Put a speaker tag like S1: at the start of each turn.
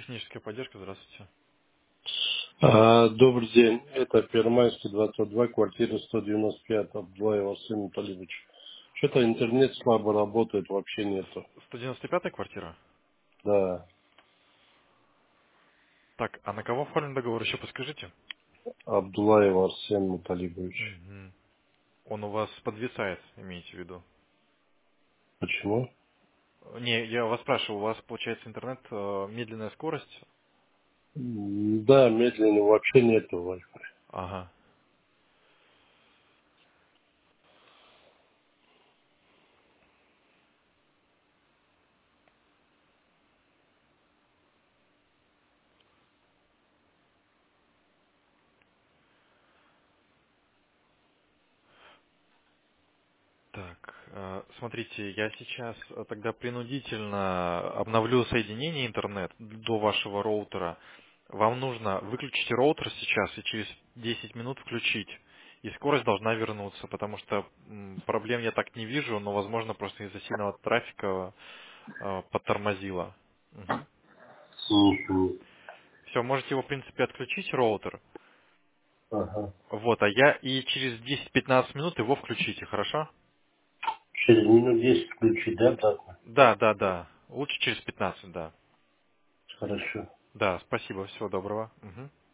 S1: Техническая поддержка, здравствуйте.
S2: Добрый день. Это Первомайский, 22, квартира 195, Абдулаев Арсений Анатольевич. Что-то интернет слабо работает, вообще нету.
S1: 195-я квартира?
S2: Да,
S1: Так, а на кого оформлен договор, еще подскажите?
S2: Абдулаев Арсений Анатольевич.
S1: Мгм. Он у вас подвисает, имеете в виду?
S2: Почему?
S1: Не, я вас спрашиваю, у вас получается интернет, медленная скорость?
S2: Да, медленно, вообще нету Wi-Fi.
S1: Ага. Так, смотрите, я сейчас тогда принудительно обновлю соединение интернет до вашего роутера. Вам нужно выключить роутер сейчас и через 10 минут включить. И скорость должна вернуться, потому что проблем я так не вижу, но, возможно, просто из-за сильного трафика подтормозило.
S2: Мгм.
S1: Все, можете его, в принципе, отключить, роутер.
S2: Ага.
S1: Вот, а я и через 10-15 минут его включите, хорошо?
S2: Через минут 10 включить, да, обратно?
S1: Да, да, да. Лучше через 15, да.
S2: Хорошо.
S1: Да, спасибо, всего доброго. Мгм.